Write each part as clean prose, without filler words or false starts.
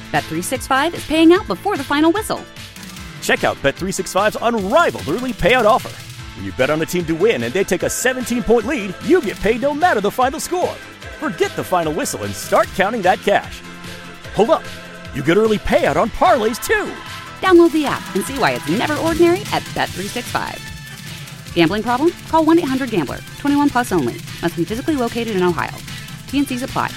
Bet365 is paying out before the final whistle. Check out Bet365's unrivaled early payout offer. When you bet on a team to win and they take a 17-point lead, you get paid no matter the final score. Forget the final whistle and start counting that cash. Hold up. You get early payout on parlays, too. Download the app and see why it's never ordinary at Bet365. Gambling problem? Call 1-800-GAMBLER. 21 plus only. Must be physically located in Ohio. T&Cs apply.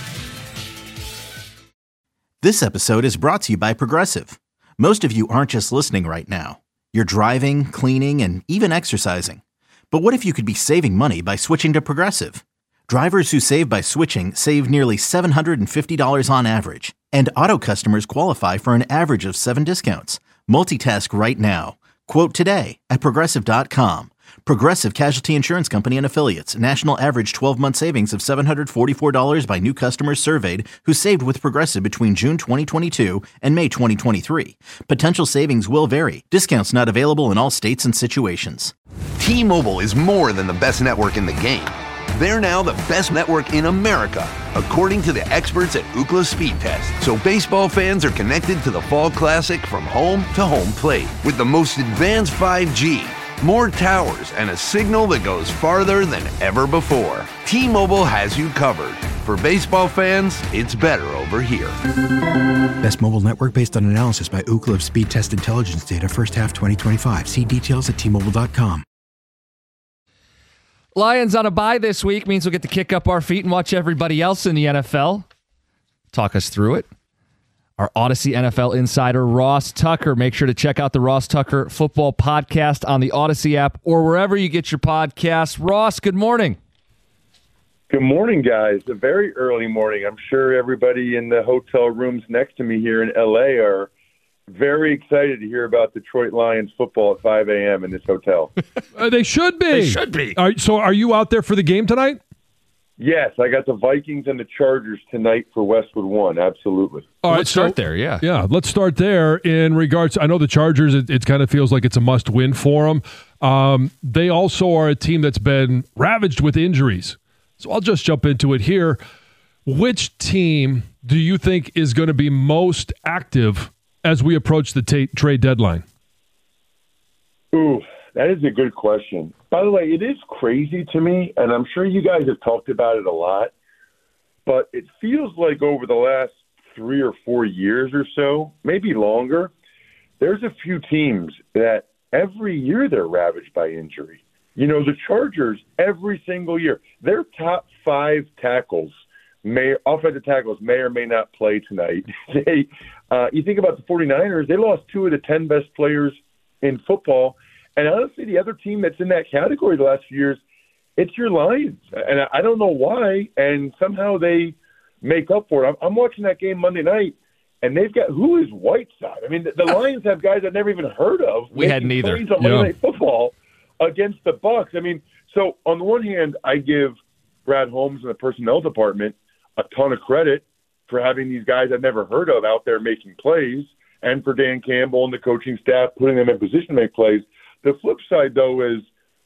This episode is brought to you by Progressive. Most of you aren't just listening right now. You're driving, cleaning, and even exercising. But what if you could be saving money by switching to Progressive? Drivers who save by switching save nearly $750 on average. And auto customers qualify for an average of 7 discounts. Multitask right now. Quote today at Progressive.com. Progressive Casualty Insurance Company and Affiliates. National average 12-month savings of $744 by new customers surveyed who saved with Progressive between June 2022 and May 2023. Potential savings will vary. Discounts not available in all states and situations. T-Mobile is more than the best network in the game. They're now the best network in America, according to the experts at Ookla Speed Test. So baseball fans are connected to the Fall Classic from home to home plate with the most advanced 5G, more towers, and a signal that goes farther than ever before. T-Mobile has you covered. For baseball fans, it's better over here. Best mobile network based on analysis by Ookla of Speed Test Intelligence data first half 2025. See details at T-Mobile.com. Lions on a bye this week means we'll get to kick up our feet and watch everybody else in the NFL. Talk us through it. Our Odyssey NFL insider, Ross Tucker. Make sure to check out the Ross Tucker Football Podcast on the Odyssey app or wherever you get your podcasts. Ross, good morning. Good morning, guys. A very early morning. I'm sure everybody in the hotel rooms next to me here in L.A. are very excited to hear about Detroit Lions football at 5 a.m. in this hotel. They should be. They should be. So are you out there for the game tonight? Yes, I got the Vikings and the Chargers tonight for Westwood One. Absolutely. All right, let's start there, yeah. Yeah, let's start there in regards. I know the Chargers, it kind of feels like it's a must-win for them. They also are a team that's been ravaged with injuries. So I'll just jump into it here. Which team do you think is going to be most active as we approach the trade deadline? Ooh, that is a good question. By the way, it is crazy to me, and I'm sure you guys have talked about it a lot, but it feels like over the last 3 or 4 years or so, maybe longer, there's a few teams that every year they're ravaged by injury. You know, the Chargers, every single year, their top 5 offensive tackles may or may not play tonight. You think about the 49ers, they lost 2 of the 10 best players in football. And honestly, the other team that's in that category the last few years, it's your Lions. And I don't know why, and somehow they make up for it. I'm watching that game Monday night, and they've got – who is Whiteside? I mean, the Lions have guys I've never even heard of. We hadn't either. On Monday Night Football against the Bucs. I mean, so on the one hand, I give Brad Holmes and the personnel department a ton of credit for having these guys I've never heard of out there making plays, and for Dan Campbell and the coaching staff putting them in position to make plays. The flip side, though, is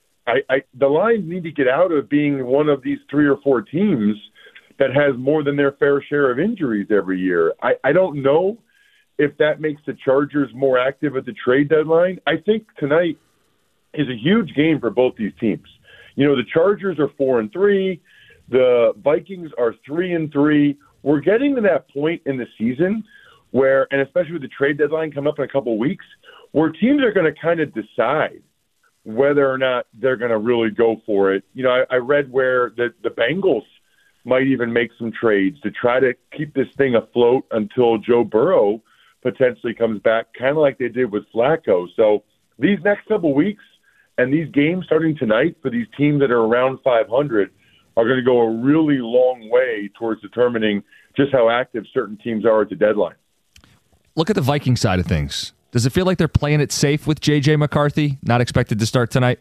the Lions need to get out of being one of these 3 or 4 teams that has more than their fair share of injuries every year. I don't know if that makes the Chargers more active at the trade deadline. I think tonight is a huge game for both these teams. You know, the Chargers are 4-3. The Vikings are 3-3. We're getting to that point in the season where, and especially with the trade deadline coming up in a couple of weeks, where teams are going to kind of decide whether or not they're going to really go for it. You know, I read where the Bengals might even make some trades to try to keep this thing afloat until Joe Burrow potentially comes back, kind of like they did with Flacco. So these next couple of weeks and these games starting tonight for these teams that are around 500 are going to go a really long way towards determining just how active certain teams are at the deadline. Look at the Viking side of things. Does it feel like they're playing it safe with J.J. McCarthy, not expected to start tonight?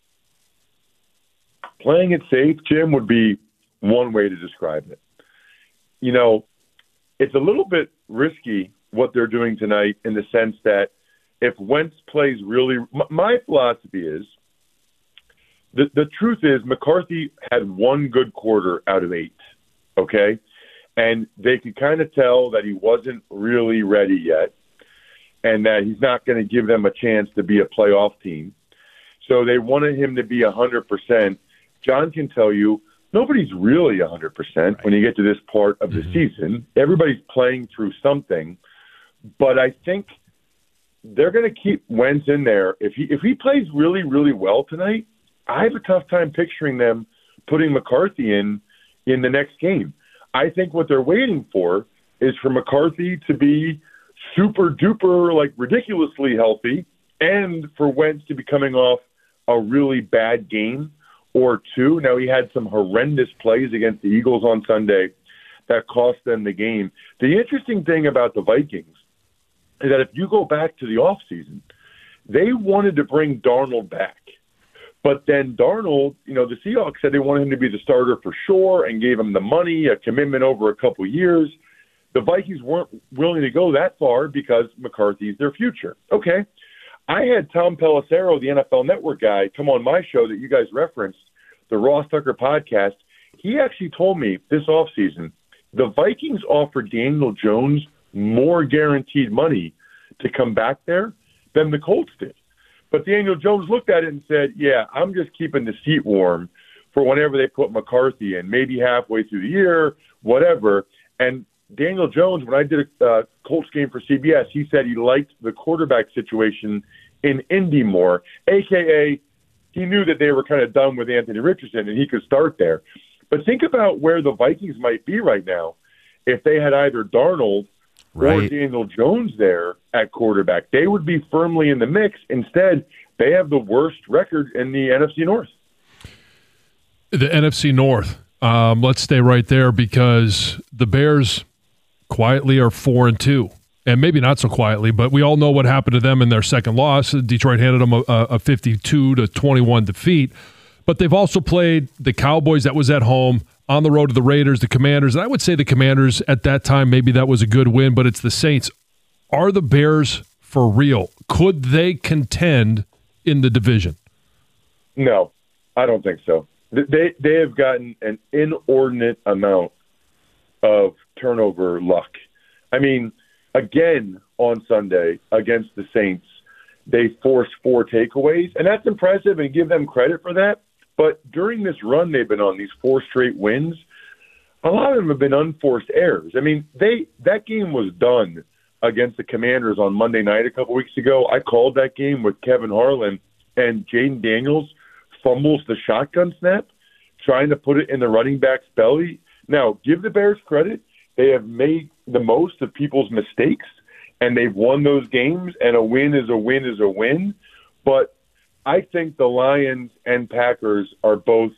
Playing it safe, Jim, would be one way to describe it. You know, it's a little bit risky what they're doing tonight in the sense that if Wentz plays really – my philosophy is the truth is McCarthy had 1 good quarter out of 8, okay? And they could kind of tell that he wasn't really ready yet and that he's not going to give them a chance to be a playoff team. So they wanted him to be 100%. John can tell you, nobody's really 100% when you get to this part of the season. Everybody's playing through something. But I think they're going to keep Wentz in there. If he plays really, really well tonight, I have a tough time picturing them putting McCarthy in the next game. I think what they're waiting for is for McCarthy to be super duper, like ridiculously healthy, and for Wentz to be coming off a really bad game or two. Now, he had some horrendous plays against the Eagles on Sunday that cost them the game. The interesting thing about the Vikings is that if you go back to the offseason, they wanted to bring Darnold back. But then Darnold, the Seahawks said they wanted him to be the starter for sure and gave him the money, a commitment over a couple years. The Vikings weren't willing to go that far because McCarthy's their future. Okay. I had Tom Pelissero, the NFL Network guy, come on my show that you guys referenced, the Ross Tucker podcast. He actually told me this offseason the Vikings offered Daniel Jones more guaranteed money to come back there than the Colts did. But Daniel Jones looked at it and said, yeah, I'm just keeping the seat warm for whenever they put McCarthy in, maybe halfway through the year, whatever. And Daniel Jones, when I did a Colts game for CBS, he said he liked the quarterback situation in Indy more, a.k.a. he knew that they were kind of done with Anthony Richardson and he could start there. But think about where the Vikings might be right now if they had either Darnold or Daniel Jones there at quarterback. They would be firmly in the mix. Instead, they have the worst record in the NFC North. The NFC North. Let's stay right there because the Bears quietly are 4-2. And maybe not so quietly, but we all know what happened to them in their second loss. Detroit handed them a 52-21 defeat. But they've also played the Cowboys, that was at home, on the road to the Raiders, the Commanders. And I would say the Commanders at that time, maybe that was a good win, but it's the Saints. Are the Bears for real? Could they contend in the division? No, I don't think so. They have gotten an inordinate amount of turnover luck. I mean, again, on Sunday against the Saints, they forced 4 takeaways, and that's impressive and give them credit for that. But during this run they've been on, these 4 straight wins, a lot of them have been unforced errors. I mean, that game was done against the Commanders on Monday night a couple weeks ago. I called that game with Kevin Harlan, and Jaden Daniels fumbles the shotgun snap, trying to put it in the running back's belly. Now, give the Bears credit. They have made the most of people's mistakes, and they've won those games, and a win is a win is a win. But I think the Lions and Packers are both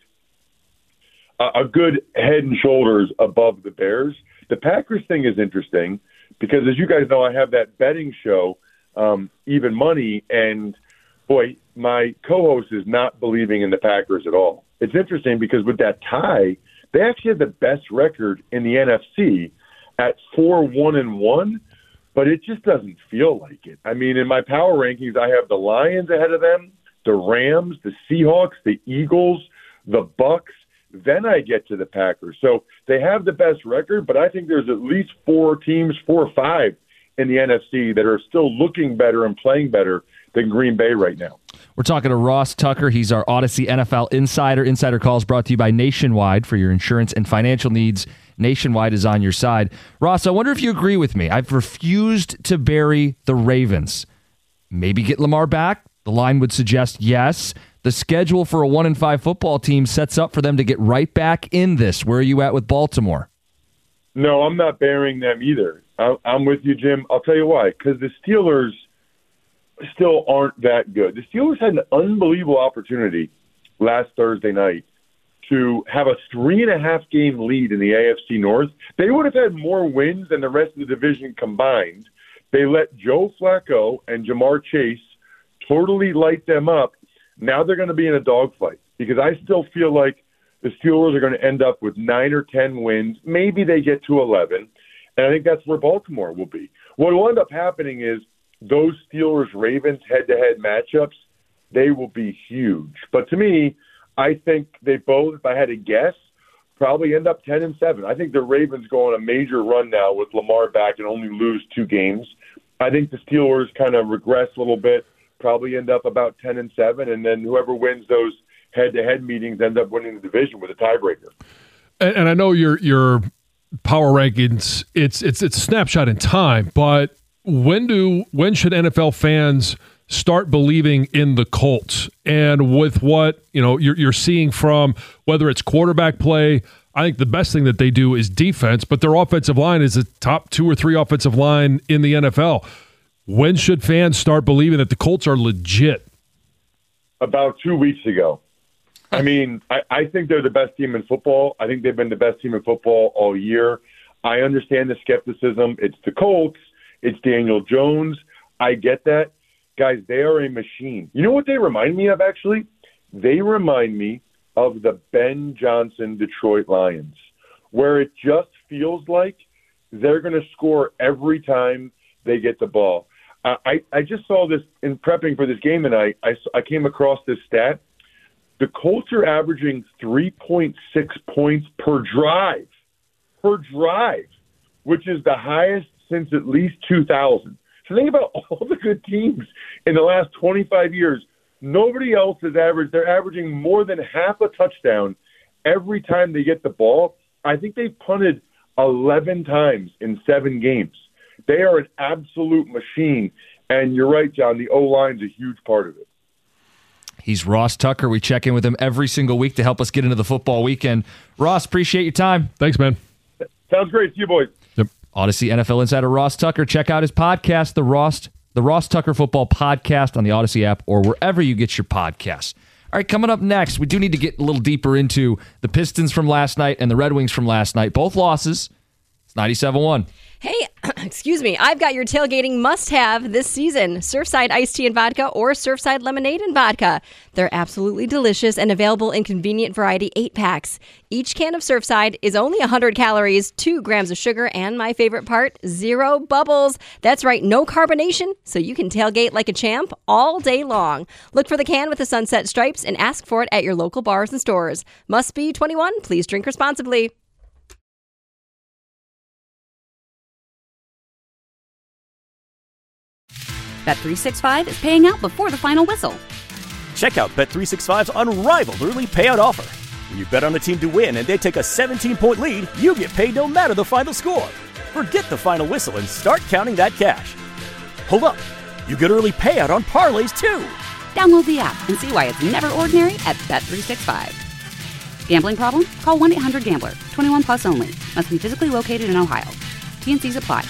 a good head and shoulders above the Bears. The Packers thing is interesting because, as you guys know, I have that betting show, Even Money, and, boy, my co-host is not believing in the Packers at all. It's interesting because with that tie, they actually have the best record in the NFC at 4-1-1, but it just doesn't feel like it. I mean, in my power rankings, I have the Lions ahead of them, the Rams, the Seahawks, the Eagles, the Bucks. Then I get to the Packers. So they have the best record, but I think there's at least 4 teams, 4 or 5 in the NFC that are still looking better and playing better than Green Bay right now. We're talking to Ross Tucker. He's our Odyssey NFL Insider. Insider Calls brought to you by Nationwide. For your insurance and financial needs, Nationwide is on your side. Ross, I wonder if you agree with me. I've refused to bury the Ravens. Maybe get Lamar back? The line would suggest yes. The schedule for a 1-5 football team sets up for them to get right back in this. Where are you at with Baltimore? No, I'm not burying them either. I'm with you, Jim. I'll tell you why. Because the Steelers still aren't that good. The Steelers had an unbelievable opportunity last Thursday night to have a 3.5-game lead in the AFC North. They would have had more wins than the rest of the division combined. They let Joe Flacco and Jamar Chase totally light them up. Now they're going to be in a dogfight because I still feel like the Steelers are going to end up with 9 or 10 wins. Maybe they get to 11, and I think that's where Baltimore will be. What will end up happening is those Steelers-Ravens head-to-head matchups, they will be huge. But to me, I think they both, if I had to guess, probably end up 10-7. I think the Ravens go on a major run now with Lamar back and only lose 2 games. I think the Steelers kind of regress a little bit, probably end up about 10-7, and then whoever wins those head-to-head meetings ends up winning the division with a tiebreaker. And I know your power rankings, it's a snapshot in time, but when should NFL fans start believing in the Colts? And with what you're seeing from whether it's quarterback play, I think the best thing that they do is defense, but their offensive line is a top 2 or 3 offensive line in the NFL. When should fans start believing that the Colts are legit? About 2 weeks ago. I mean, I think they're the best team in football. I think they've been the best team in football all year. I understand the skepticism. It's the Colts. It's Daniel Jones. I get that. Guys, they are a machine. You know what they remind me of, actually? They remind me of the Ben Johnson Detroit Lions, where it just feels like they're going to score every time they get the ball. I just saw this in prepping for this game tonight. I came across this stat. The Colts are averaging 3.6 points per drive, which is the highest since at least 2000. So think about all the good teams in the last 25 years. Nobody else has averaged. They're averaging more than half a touchdown every time they get the ball. I think they've punted 11 times in 7 games. They are an absolute machine. And you're right, John, the O-line's a huge part of it. He's Ross Tucker. We check in with him every single week to help us get into the football weekend. Ross, appreciate your time. Thanks, man. Sounds great. See you, boys. Yep. Odyssey NFL insider Ross Tucker. Check out his podcast, the Ross Tucker Football Podcast, on the Odyssey app or wherever you get your podcasts. All right, coming up next, we do need to get a little deeper into the Pistons from last night and the Red Wings from last night. Both losses. It's 97-1. Hey, excuse me, I've got your tailgating must-have this season. Surfside iced tea and vodka or Surfside lemonade and vodka. They're absolutely delicious and available in convenient variety 8-packs. Each can of Surfside is only 100 calories, 2 grams of sugar, and my favorite part, 0 bubbles. That's right, no carbonation, so you can tailgate like a champ all day long. Look for the can with the sunset stripes and ask for it at your local bars and stores. Must be 21. Please drink responsibly. Bet365 is paying out before the final whistle. Check out Bet365's unrivaled early payout offer. When you bet on a team to win and they take a 17-point lead, you get paid no matter the final score. Forget the final whistle and start counting that cash. Hold up. You get early payout on parlays, too. Download the app and see why it's never ordinary at Bet365. Gambling problem? Call 1-800-GAMBLER. 21 plus only. Must be physically located in Ohio. T&Cs apply.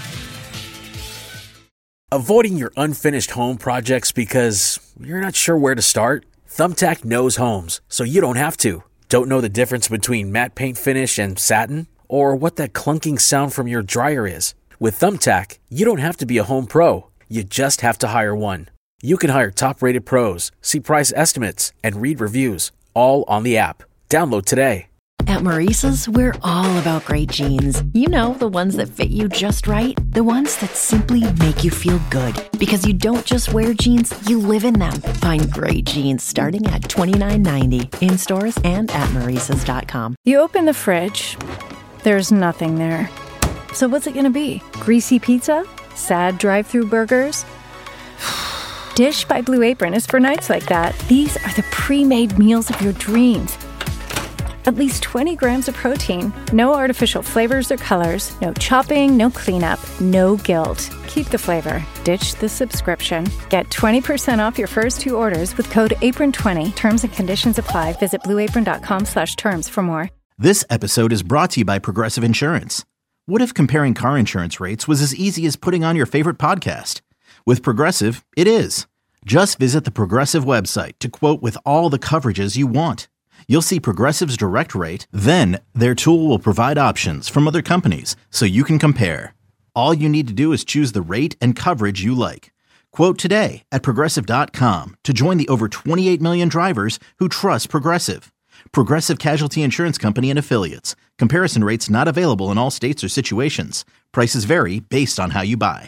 Avoiding your unfinished home projects because you're not sure where to start? Thumbtack knows homes, so you don't have to. Don't know the difference between matte paint finish and satin? Or what that clunking sound from your dryer is? With Thumbtack, you don't have to be a home pro. You just have to hire one. You can hire top-rated pros, see price estimates, and read reviews, all on the app. Download today. At Maurice's, we're all about great jeans. You know, the ones that fit you just right. The ones that simply make you feel good. Because you don't just wear jeans, you live in them. Find great jeans starting at $29.90 in stores and at Maurices.com. You open the fridge, there's nothing there. So what's it going to be? Greasy pizza? Sad drive-thru burgers? Dish by Blue Apron is for nights like that. These are the pre-made meals of your dreams. At least 20 grams of protein, no artificial flavors or colors, no chopping, no cleanup, no guilt. Keep the flavor. Ditch the subscription. Get 20% off your first 2 orders with code APRON20. Terms and conditions apply. Visit blueapron.com/terms for more. This episode is brought to you by Progressive Insurance. What if comparing car insurance rates was as easy as putting on your favorite podcast? With Progressive, it is. Just visit the Progressive website to quote with all the coverages you want. You'll see Progressive's direct rate, then their tool will provide options from other companies so you can compare. All you need to do is choose the rate and coverage you like. Quote today at Progressive.com to join the over 28 million drivers who trust Progressive. Progressive Casualty Insurance Company and Affiliates. Comparison rates not available in all states or situations. Prices vary based on how you buy.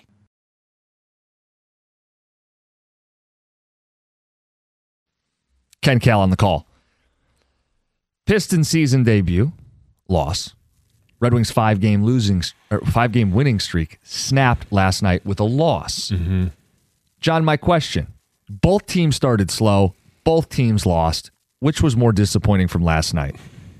Ken Cal on the call. Piston season debut loss. Red Wings 5-game winning streak snapped last night with a loss. Mm-hmm. John, my question. Both teams started slow. Both teams lost. Which was more disappointing from last night?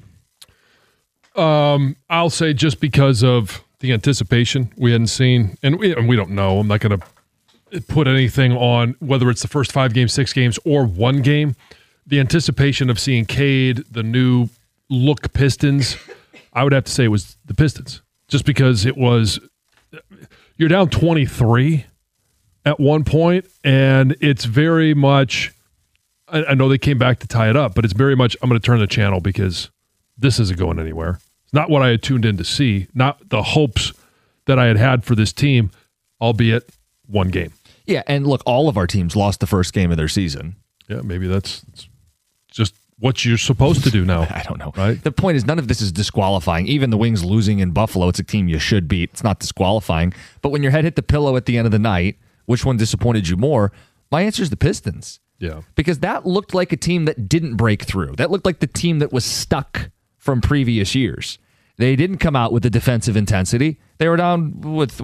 I'll say just because of the anticipation we hadn't seen, and we don't know. I'm not going to put anything on whether it's the first 5 games, 6 games, or 1 game. The anticipation of seeing Cade, the new look Pistons, I would have to say it was the Pistons. Just because it was, you're down 23 at one point, and it's very much, I know they came back to tie it up, but it's very much, I'm going to turn the channel because this isn't going anywhere. It's not what I had tuned in to see, not the hopes that I had for this team, albeit 1 game. Yeah, and look, all of our teams lost the first game of their season. Yeah, maybe that's just what you're supposed to do now. I don't know. Right? The point is, none of this is disqualifying. Even the Wings losing in Buffalo, it's a team you should beat. It's not disqualifying. But when your head hit the pillow at the end of the night, which one disappointed you more? My answer is the Pistons. Yeah. Because that looked like a team that didn't break through. That looked like the team that was stuck from previous years. They didn't come out with the defensive intensity. They were down with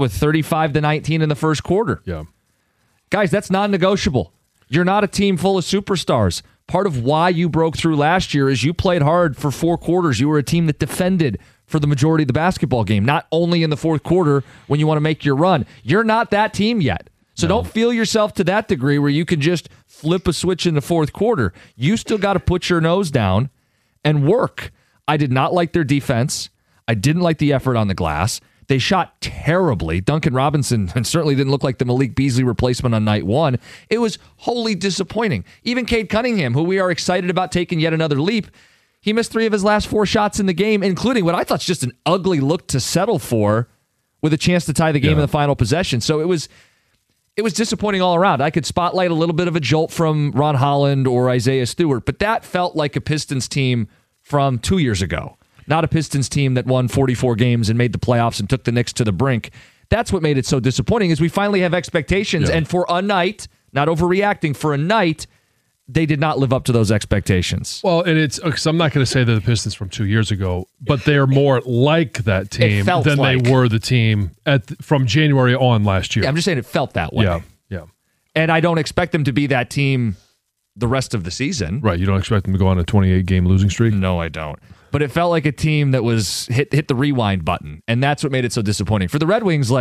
35-19 in the first quarter. Yeah. Guys, that's non-negotiable. You're not a team full of superstars. Part of why you broke through last year is you played hard for 4 quarters. You were a team that defended for the majority of the basketball game, not only in the fourth quarter when you want to make your run. You're not that team yet. So don't feel yourself to that degree where you can just flip a switch in the fourth quarter. You still got to put your nose down and work. I did not like their defense. I didn't like the effort on the glass. They shot terribly. Duncan Robinson certainly didn't look like the Malik Beasley replacement on night 1. It was wholly disappointing. Even Cade Cunningham, who we are excited about taking yet another leap, he missed 3 of his last 4 shots in the game, including what I thought was just an ugly look to settle for with a chance to tie the game in the final possession. So it was disappointing all around. I could spotlight a little bit of a jolt from Ron Holland or Isaiah Stewart, but that felt like a Pistons team from 2 years ago. Not a Pistons team that won 44 games and made the playoffs and took the Knicks to the brink. That's what made it so disappointing is we finally have expectations. Yeah. And for a night, not overreacting, for a night, they did not live up to those expectations. Well, and it's because I'm not going to say they're the Pistons from 2 years ago, but they are more like that team than they were the team from January on last year. Yeah, I'm just saying it felt that way. Yeah. And I don't expect them to be that team the rest of the season. Right. You don't expect them to go on a 28-game losing streak? No, I don't. But it felt like a team that was hit the rewind button, and that's what made it so disappointing. For the Red Wings,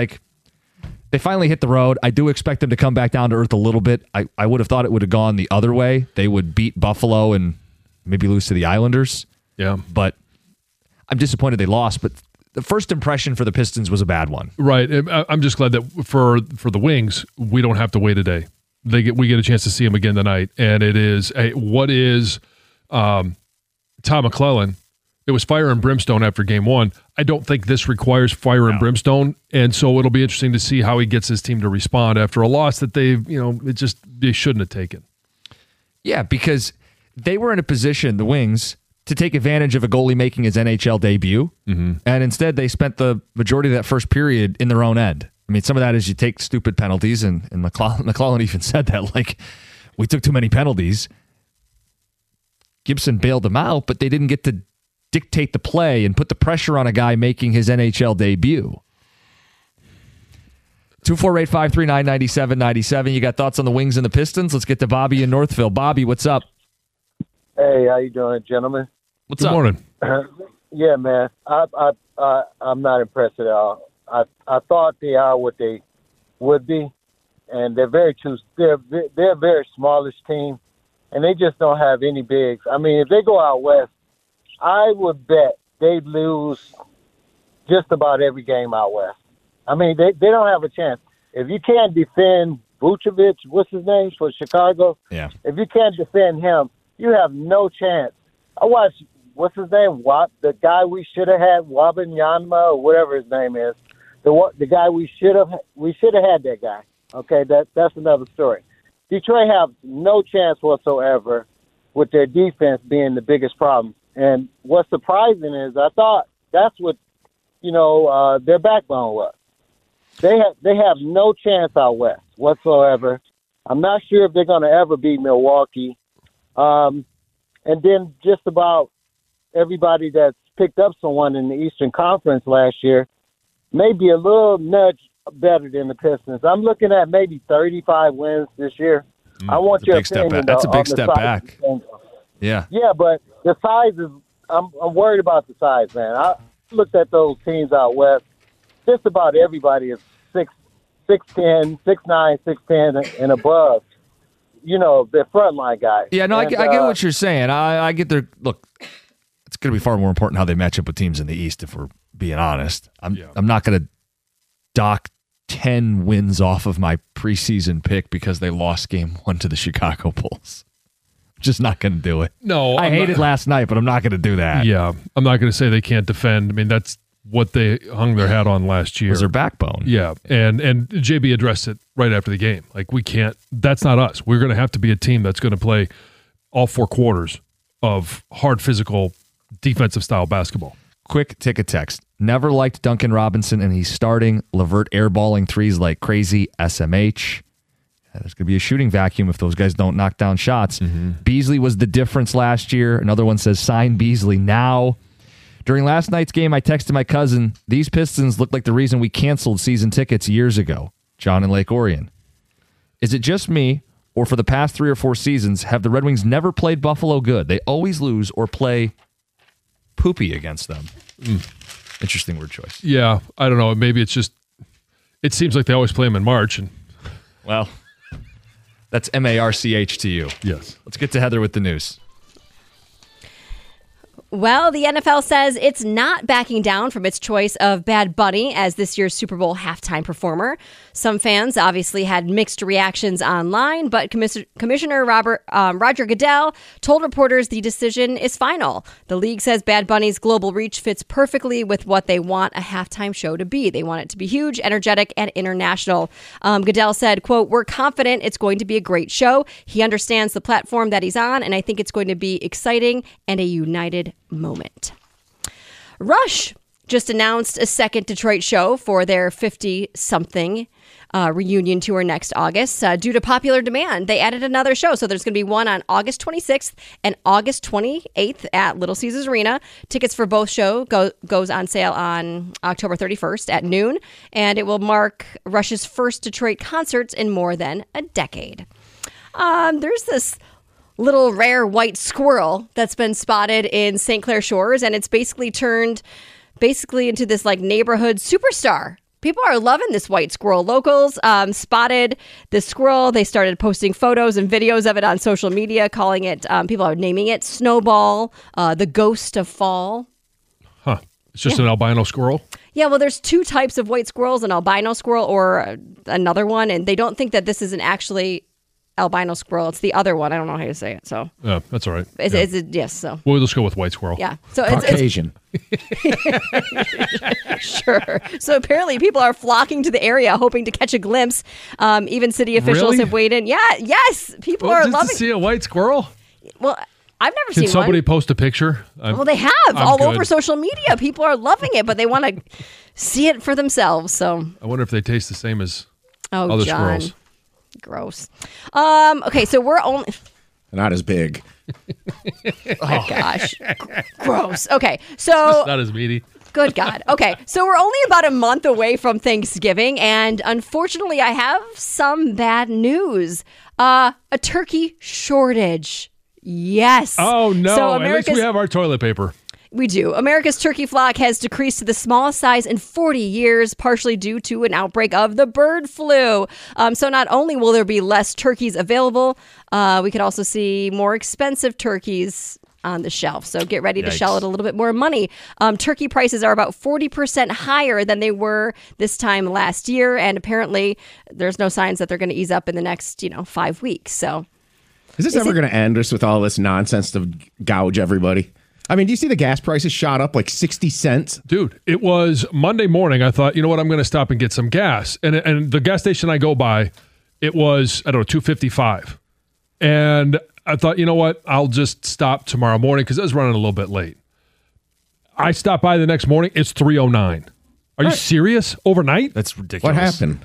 they finally hit the road. I do expect them to come back down to earth a little bit. I would have thought it would have gone the other way. They would beat Buffalo and maybe lose to the Islanders. Yeah. But I'm disappointed they lost, but the first impression for the Pistons was a bad one. Right. I'm just glad that for the Wings, we don't have to wait a day. We get a chance to see them again tonight, and it is what is Tom McClellan. It was fire and brimstone after game 1. I don't think this requires fire and brimstone, and so it'll be interesting to see how he gets his team to respond after a loss that they shouldn't have taken. Yeah, because they were in a position, the Wings, to take advantage of a goalie making his NHL debut, and instead they spent the majority of that first period in their own end. I mean, some of that is you take stupid penalties, and McClellan even said that, we took too many penalties. Gibson bailed them out, but they didn't get to dictate the play and put the pressure on a guy making his NHL debut. 248-539-9797. You got thoughts on the Wings and the Pistons? Let's get to Bobby in Northville. Bobby, what's up? Hey, how you doing, gentlemen? What's up? Good morning. Yeah, man. I'm not impressed at all. I thought they are what they would be, and they're they're a very smallish team, and they just don't have any bigs. I mean, if they go out west, I would bet they'd lose just about every game out west. I mean, they don't have a chance. If you can't defend Vucevic, what's his name, for Chicago? Yeah. If you can't defend him, you have no chance. I watched, what's his name, the guy we should have had, Wembanyama, or whatever his name is. The guy we should have had that guy. Okay, that's another story. Detroit have no chance whatsoever with their defense being the biggest problem. And what's surprising is I thought that's what, their backbone was. They have no chance out west whatsoever. I'm not sure if they're going to ever beat Milwaukee. And then just about everybody that's picked up someone in the Eastern Conference last year, maybe a little nudge better than the Pistons. I'm looking at maybe 35 wins this year. I want your opinion. That's a big step back. Yeah. Yeah, but the size is. I'm worried about the size, man. I looked at those teams out west. Just about everybody is 6'10", 6'9", 6'10", and above. You know, the frontline guys. Yeah, no, I get what you're saying. I get their look. It's going to be far more important how they match up with teams in the East. If we're being honest, I'm not going to dock 10 wins off of my preseason pick because they lost game 1 to the Chicago Bulls. Just not going to do it. No, I hated last night, but I'm not going to do that. Yeah, I'm not going to say they can't defend. I mean, that's what they hung their hat on last year. Was their backbone. Yeah, and JB addressed it right after the game. Like, we can't. That's not us. We're going to have to be a team that's going to play all 4 quarters of hard, physical, defensive style basketball. Quick ticket text. Never liked Duncan Robinson, and he's starting. LeVert airballing threes like crazy. SMH. There's going to be a shooting vacuum if those guys don't knock down shots. Beasley was the difference last year. Another one says, sign Beasley now. During last night's game, I texted my cousin, these Pistons look like the reason we canceled season tickets years ago. John in Lake Orion. Is it just me, or for the past 3 or 4 seasons, have the Red Wings never played Buffalo good? They always lose or play poopy against them. Interesting word choice. Yeah, I don't know. Maybe it's just, it seems like they always play them in March. And well, that's MARCH to you. Yes. Let's get to Heather with the news. Well, the NFL says it's not backing down from its choice of Bad Bunny as this year's Super Bowl halftime performer. Some fans obviously had mixed reactions online, but Commissioner Roger Goodell told reporters the decision is final. The league says Bad Bunny's global reach fits perfectly with what they want a halftime show to be. They want it to be huge, energetic, and international. Goodell said, quote, "We're confident it's going to be a great show. He understands the platform that he's on, and I think it's going to be exciting and a united moment." Rush just announced a second Detroit show for their 50-something reunion tour next August. Due to popular demand, they added another show. So there's going to be one on August 26th and August 28th at Little Caesars Arena. Tickets for both shows goes on sale on October 31st at noon, and it will mark Rush's first Detroit concerts in more than a decade. There's this little rare white squirrel that's been spotted in St. Clair Shores, and it's basically turned into this like neighborhood superstar. People are loving this white squirrel. Locals spotted this squirrel. They started posting photos and videos of it on social media, calling it, people are naming it Snowball, the ghost of fall. Huh. It's just an albino squirrel? Yeah, well, there's 2 types of white squirrels, an albino squirrel or another one, and they don't think that this is an actually albino squirrel. It's the other one. I don't know how to say it. So yeah, that's all right. Is it? Yes. So well, let's go with white squirrel. Yeah. So Caucasian. Sure. So apparently people are flocking to the area hoping to catch a glimpse. Even city officials have weighed in. Yeah. Yes. People are loving to see a white squirrel. Well, I've never seen one. Can somebody post a picture? Well, they have all over social media. People are loving it, but they want to see it for themselves. So I wonder if they taste the same as other squirrels. Gross. Okay, so we're only not as big. Oh my gosh. Gross. Okay, so it's not as meaty. Good God. Okay, so we're only about a month away from Thanksgiving, and unfortunately, I have some bad news. A turkey shortage. Yes. Oh no! So at least we have our toilet paper. We do. America's turkey flock has decreased to the smallest size in 40 years, partially due to an outbreak of the bird flu. So not only will there be less turkeys available, we could also see more expensive turkeys on the shelf. So get ready to shell out a little bit more money. Turkey prices are about 40% higher than they were this time last year. And apparently there's no signs that they're going to ease up in the next, 5 weeks. So is this ever going to end just with all this nonsense to gouge everybody? I mean, do you see the gas prices shot up like 60 cents? Dude, it was Monday morning. I thought, you know what, I'm going to stop and get some gas. And the gas station I go by, it was, I don't know, $2.55. And I thought, you know what, I'll just stop tomorrow morning because I was running a little bit late. I stopped by the next morning, it's $3.09. Are you serious? Overnight? That's ridiculous. What happened?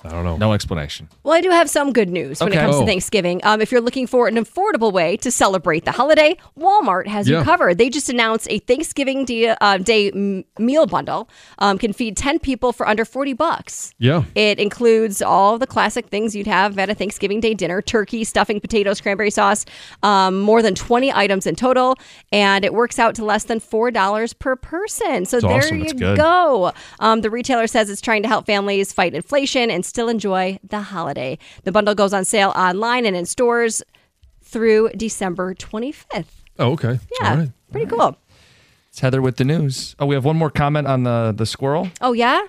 I don't know. No explanation. Well, I do have some good news when it comes to Thanksgiving. If you're looking for an affordable way to celebrate the holiday, Walmart has you covered. They just announced a Thanksgiving Day meal bundle can feed 10 people for under $40. Yeah. It includes all the classic things you'd have at a Thanksgiving Day dinner: turkey, stuffing, potatoes, cranberry sauce, more than 20 items in total, and it works out to less than $4 per person. So That's there awesome. you go. The retailer says it's trying to help families fight inflation and still enjoy the holiday. The bundle goes on sale online and in stores through December 25th. Oh, okay. Yeah, All right. pretty cool. It's Heather with the news. Oh, we have one more comment on the squirrel. Oh, yeah?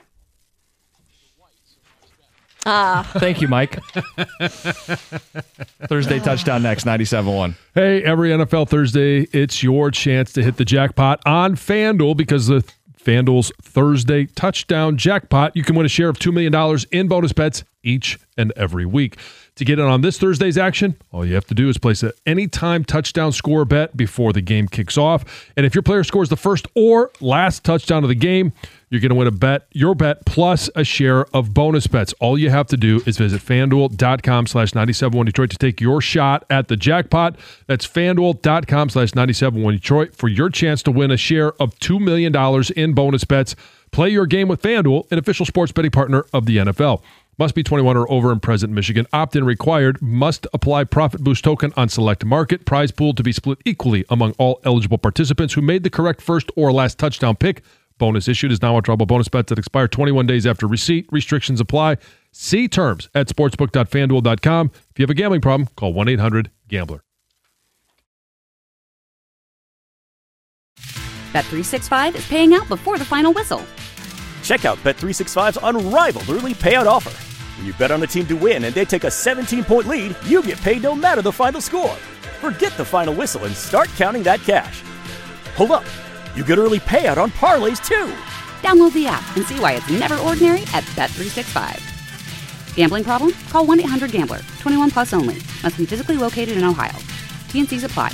Thank you, Mike. Thursday touchdown next, 97.1. Hey, every NFL Thursday, it's your chance to hit the jackpot on FanDuel because the FanDuel's Thursday touchdown jackpot. You can win a share of $2 million in bonus bets each and every week. To get in on this Thursday's action, all you have to do is place an anytime touchdown score bet before the game kicks off. And if your player scores the first or last touchdown of the game, you're going to win your bet plus a share of bonus bets. All you have to do is visit FanDuel.com/971Detroit to take your shot at the jackpot. That's FanDuel.com/971Detroit for your chance to win a share of $2 million in bonus bets. Play your game with FanDuel, an official sports betting partner of the NFL. Must be 21 or over and present in Michigan. Opt-in required. Must apply profit boost token on select market. Prize pool to be split equally among all eligible participants who made the correct first or last touchdown pick. Bonus issued is non-withdrawable bonus bets that expire 21 days after receipt. Restrictions apply. See terms at sportsbook.fanduel.com. If you have a gambling problem, call 1-800-GAMBLER. Bet365 is paying out before the final whistle. Check out Bet365's unrivaled early payout offer. When you bet on a team to win and they take a 17-point lead, you get paid no matter the final score. Forget the final whistle and start counting that cash. Hold up. You get early payout on parlays, too. Download the app and see why it's never ordinary at Bet365. Gambling problem? Call 1-800-GAMBLER. 21 plus only. Must be physically located in Ohio. T&Cs apply.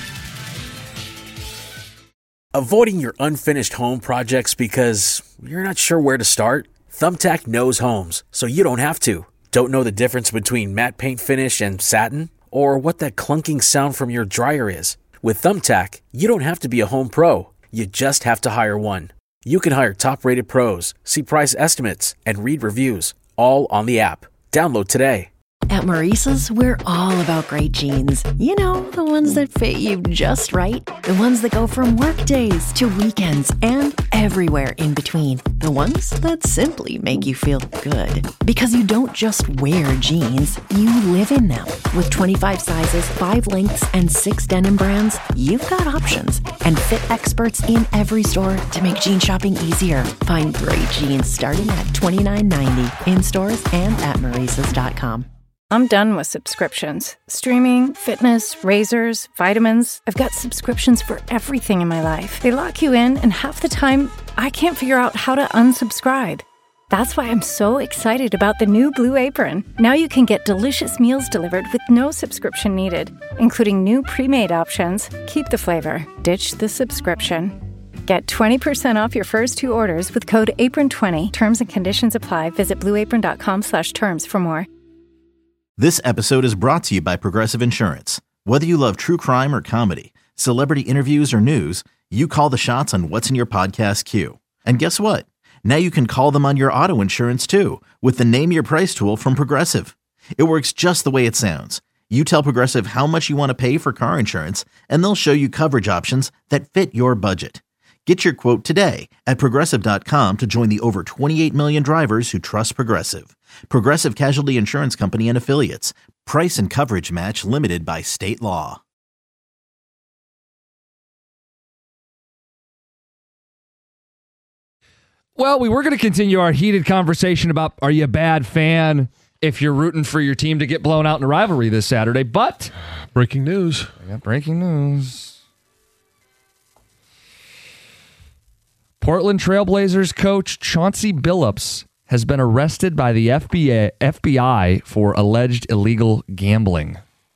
Avoiding your unfinished home projects because you're not sure where to start? Thumbtack knows homes, so you don't have to. Don't know the difference between matte paint finish and satin? Or what that clunking sound from your dryer is? With Thumbtack, you don't have to be a home pro. You just have to hire one. You can hire top-rated pros, see price estimates, and read reviews, all on the app. Download today. At Maurice's, we're all about great jeans. You know, the ones that fit you just right. The ones that go from work days to weekends and everywhere in between. The ones that simply make you feel good. Because you don't just wear jeans, you live in them. With 25 sizes, 5 lengths, and 6 denim brands, you've got options. And fit experts in every store to make jean shopping easier. Find great jeans starting at $29.90 in stores and at Maurice's.com. I'm done with subscriptions. Streaming, fitness, razors, vitamins. I've got subscriptions for everything in my life. They lock you in, and half the time, I can't figure out how to unsubscribe. That's why I'm so excited about the new Blue Apron. Now you can get delicious meals delivered with no subscription needed, including new pre-made options. Keep the flavor. Ditch the subscription. Get 20% off your first 2 orders with code APRON20. Terms and conditions apply. Visit blueapron.com/terms for more. This episode is brought to you by Progressive Insurance. Whether you love true crime or comedy, celebrity interviews or news, you call the shots on what's in your podcast queue. And guess what? Now you can call them on your auto insurance too with the Name Your Price tool from Progressive. It works just the way it sounds. You tell Progressive how much you want to pay for car insurance, and they'll show you coverage options that fit your budget. Get your quote today at Progressive.com to join the over 28 million drivers who trust Progressive. Progressive Casualty Insurance Company and Affiliates. Price and coverage match limited by state law. Well, we were going to continue our heated conversation about are you a bad fan if you're rooting for your team to get blown out in a rivalry this Saturday, but... Breaking news. I got breaking news. Portland Trailblazers coach Chauncey Billups has been arrested by the FBI for alleged illegal gambling.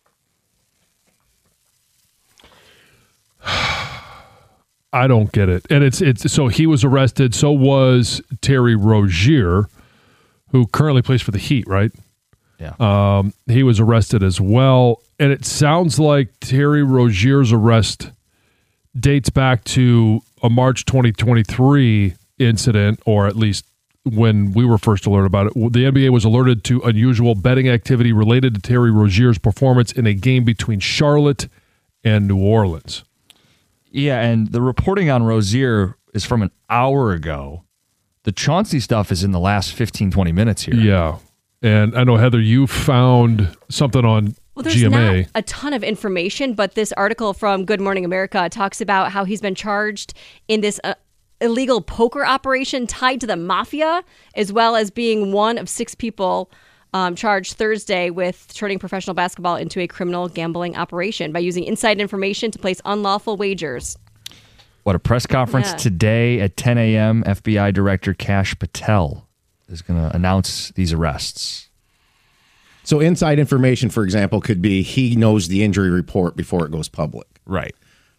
I don't get it. And it's so he was arrested. So was Terry Rozier, who currently plays for the Heat, right? Yeah. He was arrested as well. And it sounds like Terry Rozier's arrest dates back to a March 2023 incident, or at least when we were first alerted about it. The NBA was alerted to unusual betting activity related to Terry Rozier's performance in a game between Charlotte and New Orleans. Yeah, and the reporting on Rozier is from an hour ago. The Chauncey stuff is in the last 15, 20 minutes here. Yeah. And I know, Heather, you found something on there's GMA. Not a ton of information, but this article from Good Morning America talks about how he's been charged in this illegal poker operation tied to the mafia, as well as being one of 6 people charged Thursday with turning professional basketball into a criminal gambling operation by using inside information to place unlawful wagers. What, a press conference today at 10 a.m., FBI Director Kash Patel is going to announce these arrests. So inside information, for example, could be he knows the injury report before it goes public. Right.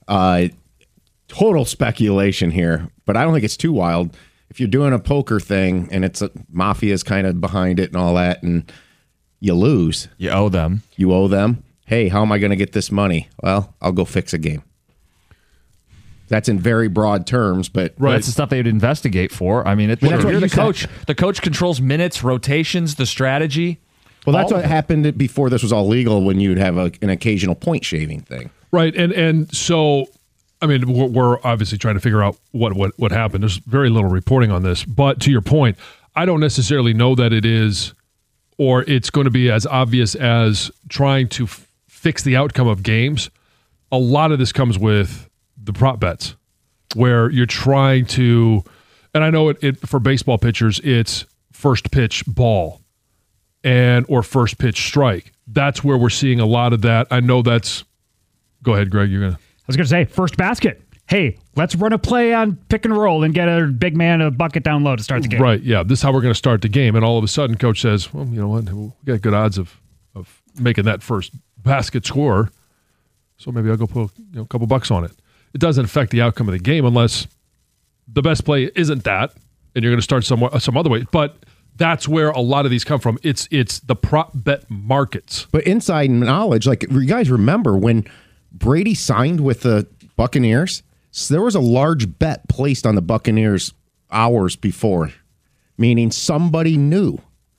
Total speculation here, but I don't think it's too wild. If you're doing a poker thing and it's mafia's kind of behind it and all that, and you lose. You owe them. Hey, how am I going to get this money? Well, I'll go fix a game. That's in very broad terms, but that's the stuff they would investigate for. I mean, you're the coach. The coach controls minutes, rotations, the strategy. Well, that's what happened before this was all legal, when you'd have an occasional point shaving thing. Right, and so, I mean, we're obviously trying to figure out what happened. There's very little reporting on this, but to your point, I don't necessarily know that it is, or it's going to be as obvious as trying to fix the outcome of games. A lot of this comes with the prop bets, where you're trying to, and I know it for baseball pitchers, it's first pitch ball or first pitch strike. That's where we're seeing a lot of that. I know that's. Go ahead, Greg. I was going to say first basket. Hey, let's run a play on pick and roll and get a big man a bucket down low to start the game. Right. Yeah. This is how we're going to start the game, and all of a sudden, coach says, "Well, you know what? We got good odds of making that first basket score, so maybe I'll go put a couple bucks on it." It doesn't affect the outcome of the game unless the best play isn't that, and you're going to start some other way. But that's where a lot of these come from. It's the prop bet markets. But inside knowledge, like you guys remember when Brady signed with the Buccaneers, so there was a large bet placed on the Buccaneers hours before, meaning somebody knew.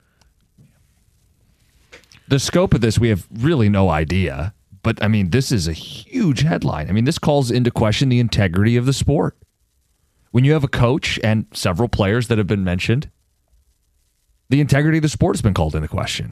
The scope of this, we have really no idea. But, I mean, this is a huge headline. I mean, this calls into question the integrity of the sport. When you have a coach and several players that have been mentioned, the integrity of the sport has been called into question.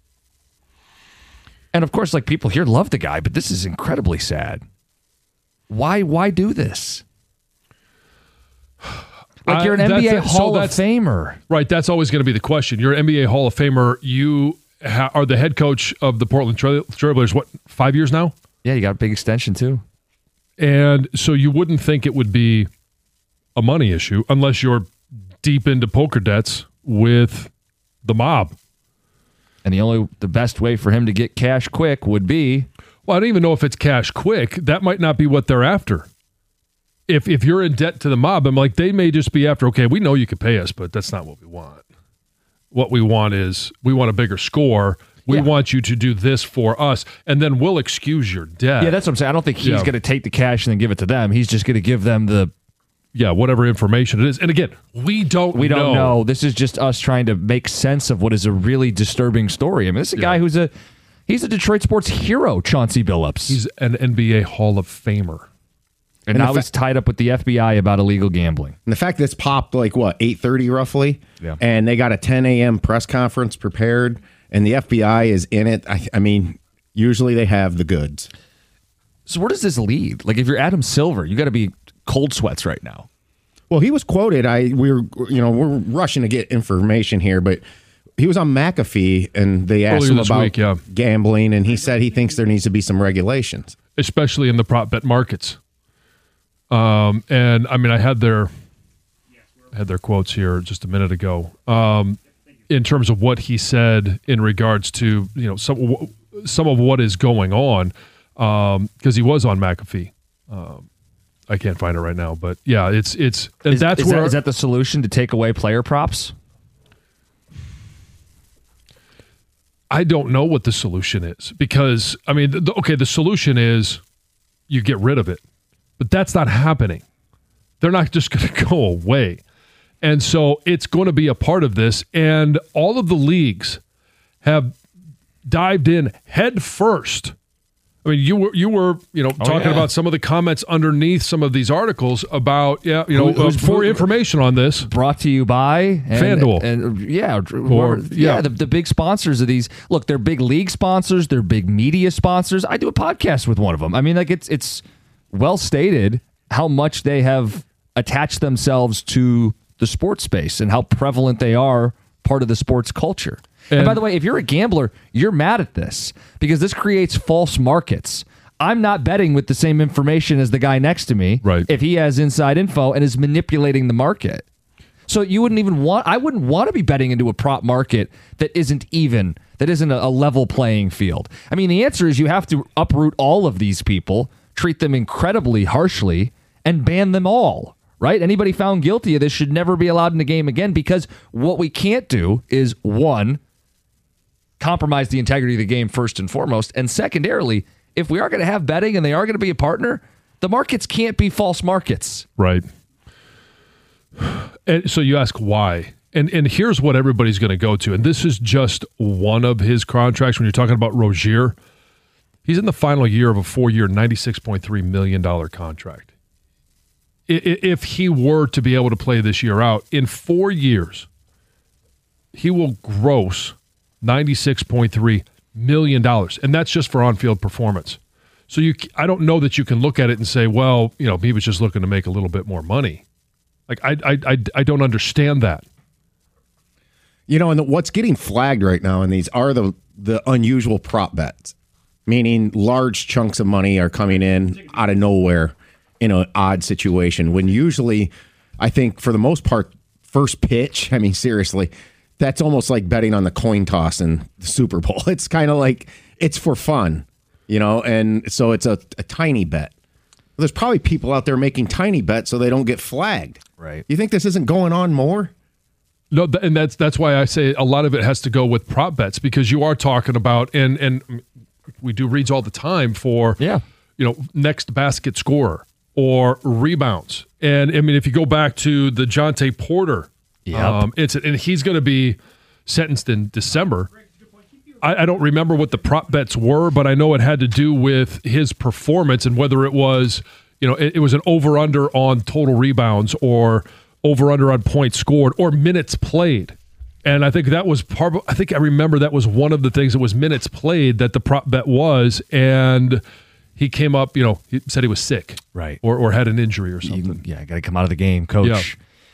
And, of course, like, people here love the guy, but this is incredibly sad. Why do this? Like, you're an NBA Hall of Famer. Right, that's always going to be the question. You're an NBA Hall of Famer. You are the head coach of the Portland Trailblazers, what, 5 years now? Yeah, you got a big extension, too. And so you wouldn't think it would be a money issue unless you're deep into poker debts with the mob. And the best way for him to get cash quick would be... Well, I don't even know if it's cash quick. That might not be what they're after. If you're in debt to the mob, I'm like, they may just be after, okay, we know you can pay us, but that's not what we want. What we want is, we want a bigger score. We want you to do this for us, and then we'll excuse your debt. Yeah, that's what I'm saying. I don't think he's going to take the cash and then give it to them. He's just going to give them the... Yeah, whatever information it is. And again, we don't know. This is just us trying to make sense of what is a really disturbing story. I mean, this is a guy he's a Detroit sports hero, Chauncey Billups. He's an NBA Hall of Famer. And now he's tied up with the FBI about illegal gambling. And the fact that it's popped like, 8:30 roughly? Yeah. And they got a 10 a.m. press conference prepared, and the FBI is in it. I mean, usually they have the goods. So where does this lead? Like, if you're Adam Silver, you got to be cold sweats right now. Well, he was quoted. We're rushing to get information here, but he was on McAfee, and they asked him about gambling, and he said he thinks there needs to be some regulations, especially in the prop bet markets. And I mean, I had their quotes here just a minute ago. In terms of what he said in regards to some of what is going on, because he was on McAfee. I can't find it right now, but yeah, is that the solution, to take away player props? I don't know what the solution is because, I mean, the solution is you get rid of it. But that's not happening. They're not just going to go away. And so it's going to be a part of this. And all of the leagues have dived in head first. I mean, you were talking about some of the comments underneath some of these articles about for information on this. Brought to you by FanDuel and the big sponsors of these. Look, they're big league sponsors. They're big media sponsors. I do a podcast with one of them. I mean, like it's well stated how much they have attached themselves to the sports space and how prevalent they are part of the sports culture. And by the way, if you're a gambler, you're mad at this because this creates false markets. I'm not betting with the same information as the guy next to me if he has inside info and is manipulating the market. So I wouldn't want to be betting into a prop market that isn't even, that isn't a level playing field. I mean, the answer is you have to uproot all of these people, treat them incredibly harshly, and ban them all. Right? Anybody found guilty of this should never be allowed in the game again because what we can't do is, one, compromise the integrity of the game first and foremost, and secondarily, if we are going to have betting and they are going to be a partner, the markets can't be false markets. Right. And so you ask why. And here's what everybody's going to go to, and this is just one of his contracts when you're talking about Rozier. He's in the final year of a 4-year, $96.3 million contract. If he were to be able to play this year out, in 4 years, he will gross $96.3 million. And that's just for on-field performance. So I don't know that you can look at it and say, well, he was just looking to make a little bit more money. Like, I don't understand that. And what's getting flagged right now in these are the unusual prop bets, meaning large chunks of money are coming in out of nowhere in an odd situation when usually, I think for the most part, first pitch, I mean, seriously, that's almost like betting on the coin toss in the Super Bowl. It's kind of like it's for fun, and so it's a tiny bet. There's probably people out there making tiny bets so they don't get flagged. Right. You think this isn't going on more? No, and that's why I say a lot of it has to go with prop bets because you are talking about, and we do reads all the time for, next basket scorer or rebounds. And I mean, if you go back to the Jonte Porter incident, and he's going to be sentenced in December. I don't remember what the prop bets were, but I know it had to do with his performance and whether it was, it was an over-under on total rebounds or over-under on points scored or minutes played. And I think that was I remember that was one of the things that was minutes played that the prop bet was, and he came up, he said he was sick. Right. Or had an injury or something. I got to come out of the game, coach. Yeah.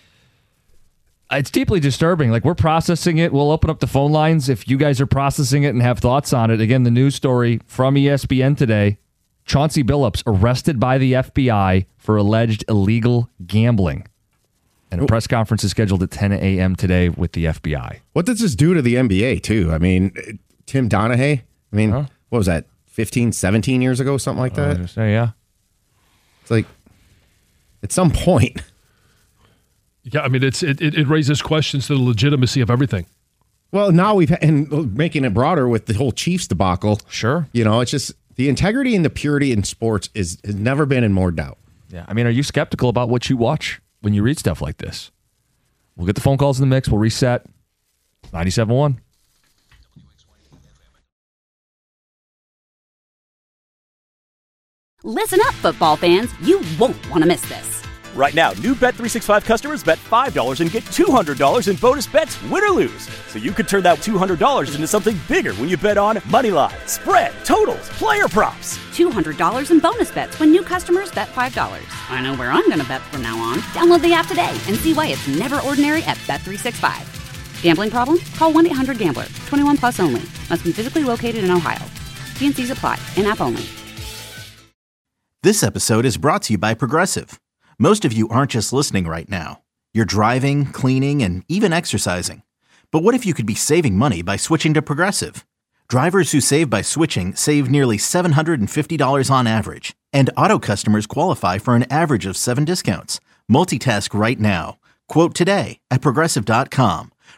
It's deeply disturbing. Like, we're processing it. We'll open up the phone lines if you guys are processing it and have thoughts on it. Again, the news story from ESPN today, Chauncey Billups arrested by the FBI for alleged illegal gambling. And a press conference is scheduled at 10 a.m. today with the FBI. What does this do to the NBA, too? I mean, Tim Donaghy, what was that, 15, 17 years ago, something like that? I was gonna say, yeah. It's like, at some point... Yeah, I mean, it raises questions to the legitimacy of everything. Well, now and making it broader with the whole Chiefs debacle. Sure. It's just the integrity and the purity in sports has never been in more doubt. Yeah, I mean, are you skeptical about what you watch when you read stuff like this? We'll get the phone calls in the mix. We'll reset. 97.1. Listen up, football fans. You won't want to miss this. Right now, new Bet365 customers bet $5 and get $200 in bonus bets, win or lose. So you could turn that $200 into something bigger when you bet on moneyline, spread, totals, player props. $200 in bonus bets when new customers bet $5. I know where I'm going to bet from now on. Download the app today and see why it's never ordinary at Bet365. Gambling problem? Call 1-800-GAMBLER. 21 plus only. Must be physically located in Ohio. T&Cs apply. In-app only. This episode is brought to you by Progressive. Most of you aren't just listening right now. You're driving, cleaning, and even exercising. But what if you could be saving money by switching to Progressive? Drivers who save by switching save nearly $750 on average. And auto customers qualify for an average of 7 discounts. Multitask right now. Quote today at Progressive.com.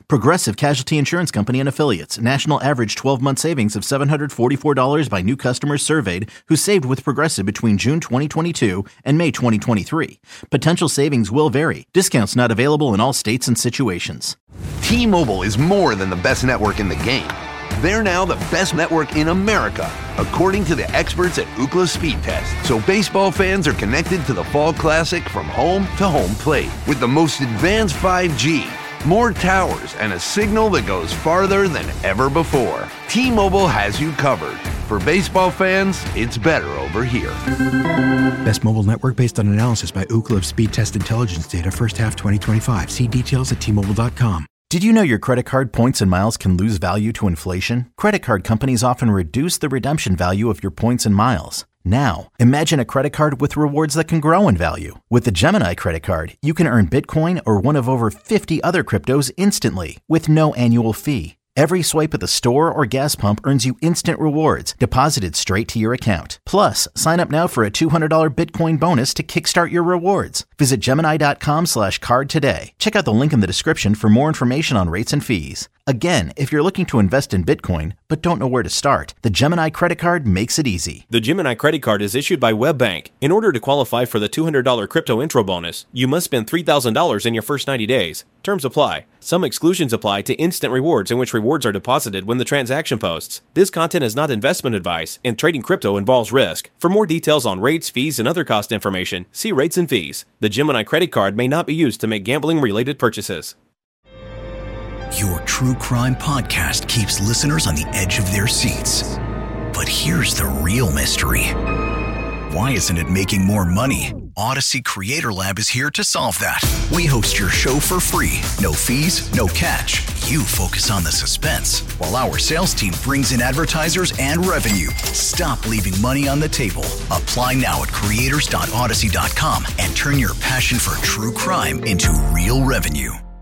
Progressive Casualty Insurance Company and Affiliates. National average 12-month savings of $744 by new customers surveyed who saved with Progressive between June 2022 and May 2023. Potential savings will vary. Discounts not available in all states and situations. T-Mobile is more than the best network in the game. They're now the best network in America, according to the experts at Ookla Speed Test. So baseball fans are connected to the Fall Classic from home to home plate with the most advanced 5G, more towers, and a signal that goes farther than ever before. T-Mobile has you covered. For baseball fans, it's better over here. Best mobile network based on analysis by Ookla of Speed Test Intelligence data first half 2025. See details at T-Mobile.com. Did you know your credit card points and miles can lose value to inflation? Credit card companies often reduce the redemption value of your points and miles. Now, imagine a credit card with rewards that can grow in value. With the Gemini credit card, you can earn Bitcoin or one of over 50 other cryptos instantly with no annual fee. Every swipe at the store or gas pump earns you instant rewards deposited straight to your account. Plus, sign up now for a $200 Bitcoin bonus to kickstart your rewards. Visit Gemini.com/card today. Check out the link in the description for more information on rates and fees. Again, if you're looking to invest in Bitcoin but don't know where to start, the Gemini credit card makes it easy. The Gemini credit card is issued by WebBank. In order to qualify for the $200 crypto intro bonus, you must spend $3,000 in your first 90 days. Terms apply. Some exclusions apply to instant rewards, in which rewards are deposited when the transaction posts. This content is not investment advice, and trading crypto involves risk. For more details on rates, fees, and other cost information, see rates and fees. The Gemini credit card may not be used to make gambling-related purchases. Your true crime podcast keeps listeners on the edge of their seats. But here's the real mystery. Why isn't it making more money? Odyssey Creator Lab is here to solve that. We host your show for free. No fees, no catch. You focus on the suspense, while our sales team brings in advertisers and revenue. Stop leaving money on the table. Apply now at creators.odyssey.com and turn your passion for true crime into real revenue.